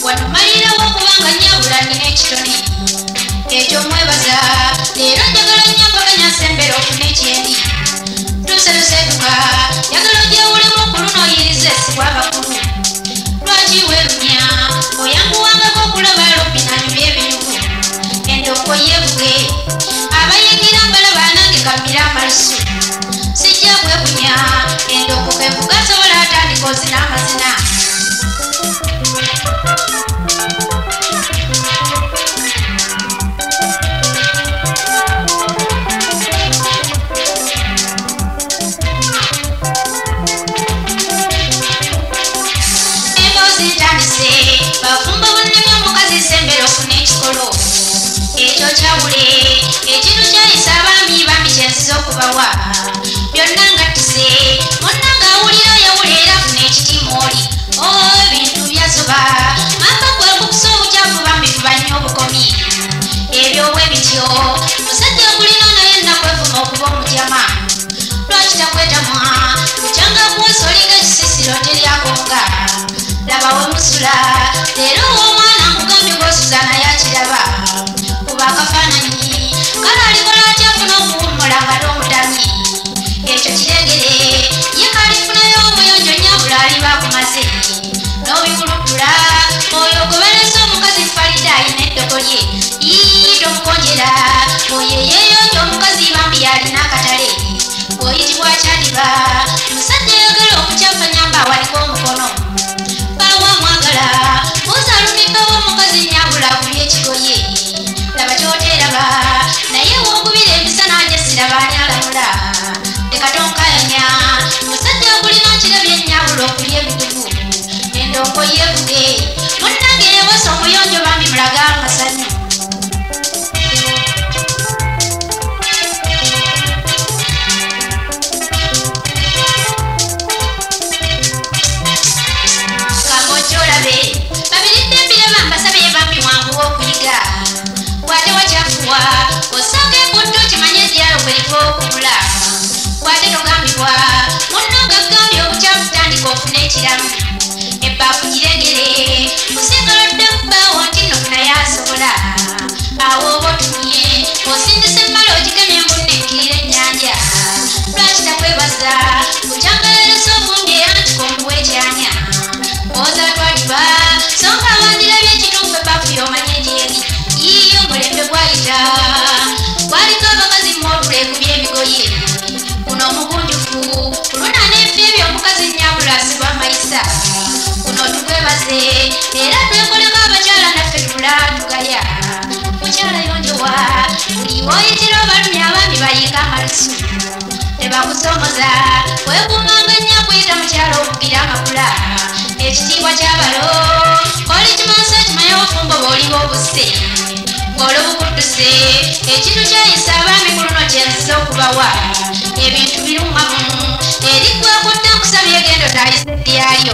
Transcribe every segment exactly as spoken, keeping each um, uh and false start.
wanomalirawo okubanga nyabula nina ekitone ekyo mwebaza leero njagala nnyo mpaganya sembera ofuna ekyendi tusetusetuka njagala ogyewulemu okulunoyiriza esibwa abakulu lwaki weerunya oyanguwangako okulaba lobi nanyumya ebinyuvu endongo yeevuge abayigira mbalaba nange kamira amalusu sijja kwebunya endongo kevuga sobola atandika ozina amazina ekyo kyawule ekintu kyayisa abaami bambi kyensiza okubawa byonna ngattise monna ng'awulira yawula era funa ekitiimu oli o ebintu byasoba mamba kwekukusa obukyafu bambi fuba nnyo obukomi ebyo bwe bityo musajja ogulina naye nnakwevuma okuba omujama lwaki takwetamwa bukyanga kuwesa olinga ekisisiro teryakonga laba we musula leero w'omwana nkugambye gw'osuza naye akiraba akafaananyi kale alikola atyafuna okuwummula nga n'omutami ekyo kiregere ye kalifunayo omuyonjo nyabula aliba akumaze n'obikulutula oyo gobereza omukazi falida alina eddogo lye ii tomukonjera oyo yeeyonja omukazi bambi yalina akatale oyitibwa kyadiba musajja ayagala okukyafa nyamba awaliko omukono bawa mwagala buzalumikawo omukazi nyabula akuli ekigoye laba kyoteraba naye wogubira emisana nje sirabaani alamula leka tonkayanya musajja okulina nkirabye ennyawulo okulya ebigugu endongo yeevuge munnange yewasa omuyonjo bambi mulaga amasanyu kamokyolabe babiridde embire bambasabe bambi mwanguwa okuyiga kwate wakyafuwa osanga embuddo kimanye ebyalo kweriko okubula kwate togambibwa munnanga agambye obukyafu tandika ofuna ekiramu ebbaafu giregere kusingalodde kubbaawo nti nno naye asobola awo oba otumye osindisa emmala ogigemye embunne ekkirira ennyanja lwaki takwebaza kukyangaleresa obundi era ntika omuwa ekyanya oza twaliba songa awandirabye ekituufu ebbaafu y'omanye egyeri yiyo mulembe gwayita gwaliko abakazi mmotula ekubya ebigoye kuno omugunjufu kuluna n'efe ebyo omukazi nyabula asibwa amayisa kuno tugwebaze era twekoleko abakyala naffe tula tugaya mukyala yonjowa buli woyitira obalumya abaami bayinga amalusu tebakusomoza wekuumanga nnyo kuyita mukyala okugira amakula ekitiibwa kyabalo oli kimansa kimanye obufumbo bw'oliba obuse ng'olubukutuse ekintu kyayisa abaami ku luno kyensiza okubawa ebintu birumamu eriggwakutta nkusabye egendo tayise eddyayo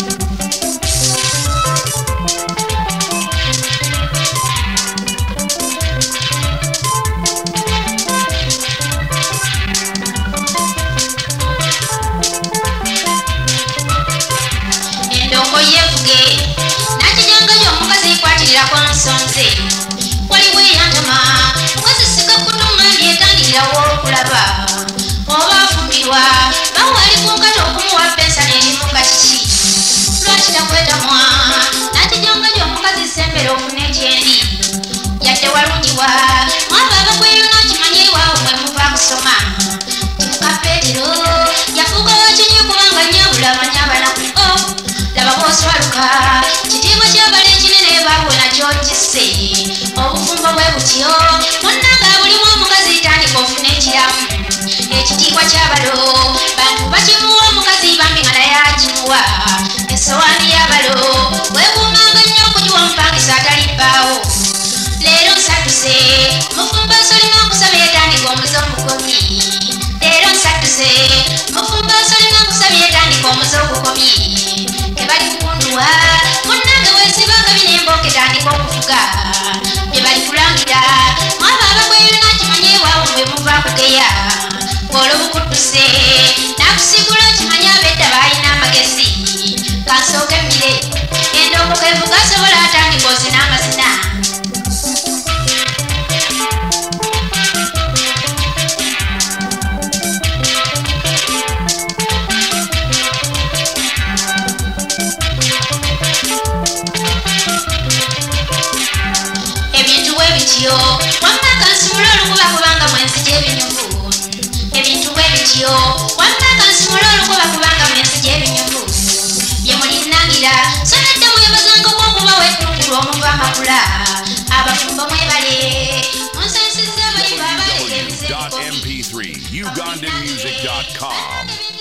endongo yeevuge nakijangayo omukazi yikwatirirako nsonze waliwo eyantama mukazi sikakutuŋŋambye etandikirawo okulaba oba afumbirwa bawali ku nkata okumuwa pensani erimu nga kiki lwaki takwetamwa nakijangayo omukazi sembera ofune ekyendi yadde walungiwa mwaba abakweyuna kimanye iwaawo mwe muva kusoma timuka petero yafuuka wakinyi kubanga nyabula amanyi abanaku laba bwoswaluka kitiibwa kyabala ekinene baabwe nakyo kisse obufumbo bwe butyo munnanga bulimu omukazi tandika ofune ekiramu ekitiibwa kyabalo bantu bakimuwa omukazi bambi nga naye akimuwa essowaani y'abalo wekuumanga nnyo okugiwa omupangisa atali bbaawo leero nsatuse mufumba solina okusaba yetandika omuze omukomi leero nsatuse mufumba solina okusaba yetandika omuze ogukomi kebali kukunduwa munnange weesibanga binemboke tandika okufuga bye bali kulangira mwaba abakweyuna kimanye ewaawo bwe muva kugeya olwobukutuse nakusigula kimanye abedda baalina amagezi kansooke mmire endo omukevu gasobola atandikozi n'amazina ebintu bwe bityo wamma kansumula olukuba kubanga mwensi gy'ebinyuvu ebintu bwe bityo wamma kansumula olukuba kubanga mwensi gy'ebinyuvu bye mulinangira so nedda mwebazangako okuba wettungulu omuva amakula abafumbo mwebale munsansiza abayiba abaleka ebizibu m p three ugandan music dot com